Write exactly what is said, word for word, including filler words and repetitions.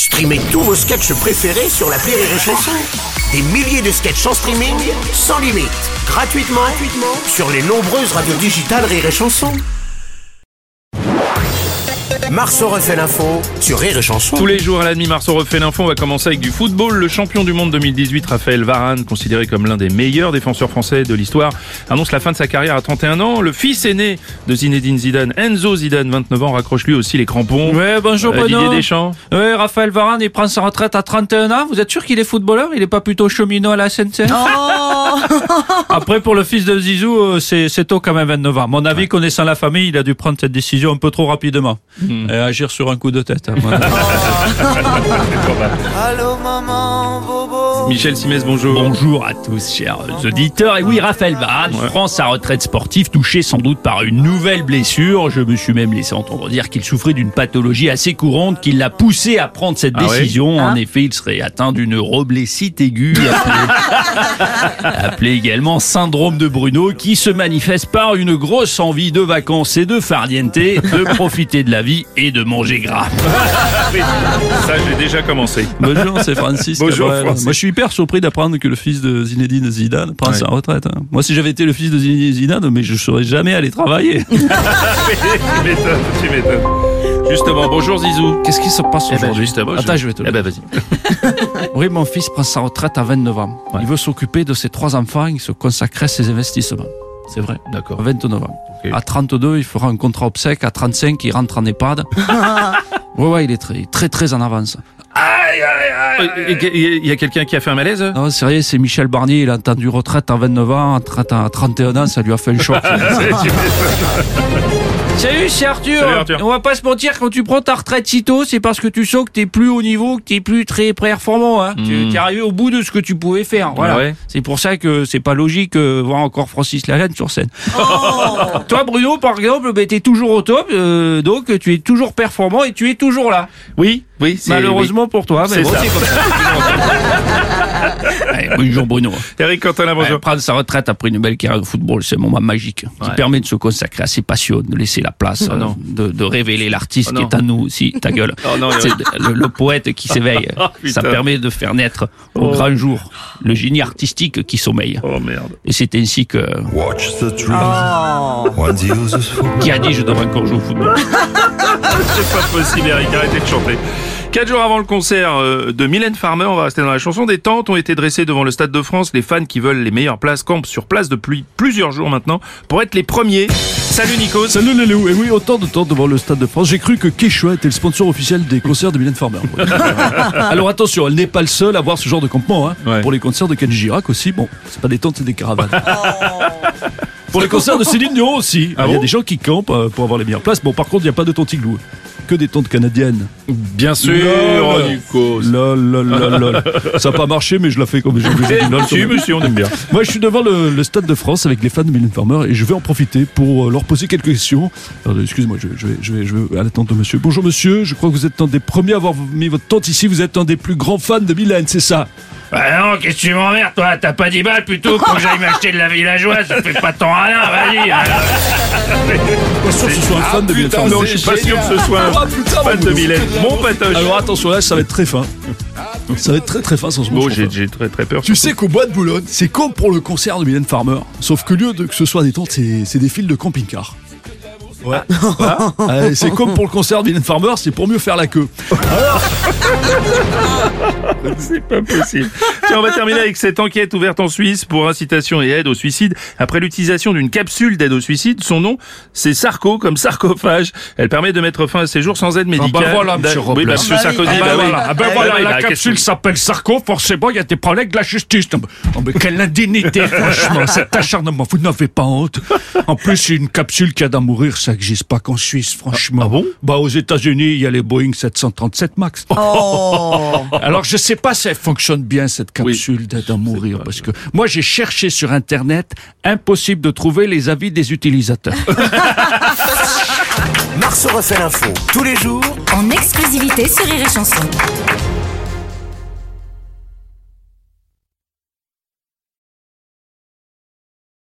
Streamez tous vos sketchs préférés sur l'appli Rire et Chanson. Des milliers de sketchs en streaming, sans limite, gratuitement, gratuitement sur les nombreuses radios digitales Rire et Chanson. Marceau refait l'info sur Rire et Chanson. Tous les jours à la demi, Marceau refait l'info. On va commencer avec du football. Le champion du monde deux mille dix-huit, Raphaël Varane, considéré comme l'un des meilleurs défenseurs français de l'histoire, annonce la fin de sa carrière à trente et un ans. Le fils aîné de Zinedine Zidane, Enzo Zidane, vingt-neuf ans, raccroche lui aussi les crampons. Ouais, bonjour euh, Bruno. Didier Deschamps. Ouais, Raphaël Varane, il prend sa retraite à trente et un ans. Vous êtes sûr qu'il est footballeur? Il est pas plutôt cheminot à la S N C F? Oh. Après, pour le fils de Zizou, euh, c'est, c'est tôt quand même, vingt-neuf ans. Mon avis, ouais. Connaissant la famille, il a dû prendre cette décision un peu trop rapidement. Mmh. Et agir sur un coup de tête. Hein, Allô maman, bobo. Michel Simès, bonjour. Bonjour à tous, chers auditeurs. Et oui, Raphaël Varane ouais. prend sa retraite sportive, touché sans doute par une nouvelle blessure. Je me suis même laissé entendre dire qu'il souffrait d'une pathologie assez courante qui l'a poussé à prendre cette ah décision. Ouais en hein effet, il serait atteint d'une roblécite aiguë, appelée, appelée également syndrome de Bruno, qui se manifeste par une grosse envie de vacances et de farniente, de profiter de la vie et de manger gras. Oui, ça, j'ai déjà commencé. Bonjour, c'est Francis. Bonjour, Francis. Moi, je suis hyper surpris d'apprendre que le fils de Zinedine Zidane prend ouais. sa retraite. Hein. Moi, si j'avais été le fils de Zinedine Zidane, mais je ne serais jamais allé travailler. Tu m'étonnes, tu m'étonnes. Justement, bonjour Zizou. Qu'est-ce qui se passe eh ben, aujourd'hui? justement, Attends, je... je vais te le dire. Eh ben, vas-y. Oui, mon fils prend sa retraite à vingt-neuf ans. Ouais. Il veut s'occuper de ses trois enfants, il se consacrer à ses investissements. C'est vrai. D'accord. À vingt-neuf ans. Okay. À trente-deux, il fera un contrat obsèque. À trente-cinq, il rentre en EHPAD. Ouais, ouais, il est très, très, très en avance. Aïe, aïe, aïe. Il y a quelqu'un qui a fait un malaise? Non, sérieux, c'est Michel Barnier. Il a entendu retraite à vingt-neuf ans. À trente et un ans, ça lui a fait un choc. Salut, c'est Arthur. Salut, Arthur. On va pas se mentir, quand tu prends ta retraite si tôt, c'est parce que tu sens que t'es plus haut niveau, que t'es plus très performant. Hein. Mmh. Tu es arrivé au bout de ce que tu pouvais faire. Voilà. Ouais. C'est pour ça que c'est pas logique de voir encore Francis Lalanne sur scène. Oh. Toi, Bruno, par exemple, bah, t'es toujours au top, euh, donc tu es toujours performant et tu es toujours là. Oui, oui. C'est, malheureusement oui. pour toi, mais c'est bon, ça. c'est comme ça. Allez, bonjour Bruno. Eric Cantona, bonjour. Ouais, prendre sa retraite après une belle carrière de football, c'est un moment magique qui ouais. permet de se consacrer à ses passions, de laisser la place, oh, euh, de, de révéler l'artiste oh, qui est à nous aussi. Ta gueule. Oh, non, c'est le, le poète qui s'éveille. Oh, ça permet de faire naître au oh. grand jour le génie artistique qui sommeille. Oh merde. Et c'est ainsi que. Watch the trees. Oh. Qui a dit je devrais encore jouer au football? C'est pas possible, Eric, arrêtez de chanter. Quatre jours avant le concert de Mylène Farmer, on va rester dans la chanson, des tentes ont été dressées devant le Stade de France. Les fans qui veulent les meilleures places campent sur place depuis plusieurs jours maintenant pour être les premiers. Salut Nico. Salut Lélou. Et oui, autant de temps devant le Stade de France. J'ai cru que Quechua était le sponsor officiel des concerts de Mylène Farmer. Alors attention, elle n'est pas le seul à avoir ce genre de campement. Hein. Ouais. Pour les concerts de Ken Girac aussi, bon, c'est pas des tentes, c'est des caravanes. Pour les concerts de Céline Dion aussi. Ah il y a bon des gens qui campent pour avoir les meilleures places. Bon, par contre, il n'y a pas de tentes igloo. Que des tentes canadiennes. Bien sûr, oh, Nico. Lol, lol, lol, lol. Ça n'a pas marché, mais je l'ai fait comme je vous ai dit. Monsieur, monsieur, on aime bien. Moi, je suis devant le, le Stade de France avec les fans de Mylène Farmer et je vais en profiter pour leur poser quelques questions. Alors, excusez-moi, je, je, vais, je, vais, je vais à la tente de monsieur. Bonjour monsieur, je crois que vous êtes un des premiers à avoir mis votre tente ici. Vous êtes un des plus grands fans de Mylène, c'est ça? Bah non, qu'est-ce que tu m'emmerdes, toi? T'as pas dix balles plutôt pour que j'aille m'acheter de la villageoise? Ça fait pas tant rien, vas-y. Pas sûr que ce soit un fan de Mylène Farmer. Non, je suis pas sûr que ce soit un ah, putain, fan de Mylène. Mon patoche. Alors attention, là, ça va être très fin. Ça va être très très fin sans ce moment. Bon, j'ai, j'ai très très peur. Tu sais qu'au Bois de Boulogne, c'est comme pour le concert de Mylène Farmer. Sauf que lieu de que ce soit des tentes, c'est, c'est des files de camping-car. Ouais. Ah. Allez, c'est comme pour le concert de Mylène Farmer, c'est pour mieux faire la queue. Alors... c'est pas possible. Tiens, on va terminer avec cette enquête ouverte en Suisse pour incitation et aide au suicide. Après l'utilisation d'une capsule d'aide au suicide, son nom, c'est Sarko, comme sarcophage. Elle permet de mettre fin à ses jours sans aide médicale. Ah ben voilà, monsieur Robles. Oui, bah, monsieur Sarkozy. Ah ben bah, voilà, ah ben eh, voilà bah, la bah, capsule s'appelle Sarko, forcément, il y a des problèmes avec la justice. Oh, mais quelle indignité, franchement, cet acharnement, vous n'avez pas honte. En plus, une capsule qui a d'à mourir, ça n'existe pas qu'en Suisse, franchement. Ah, ah bon? Bah, aux États-Unis, il y a les Boeing sept cent trente-sept Max. Oh. Alors, je sais pas si elle fonctionne bien, cette capsule oui, d'aide à mourir, parce que moi, j'ai cherché sur Internet, impossible de trouver les avis des utilisateurs. Marceau refait l'info tous les jours en exclusivité sur Rire et Chanson.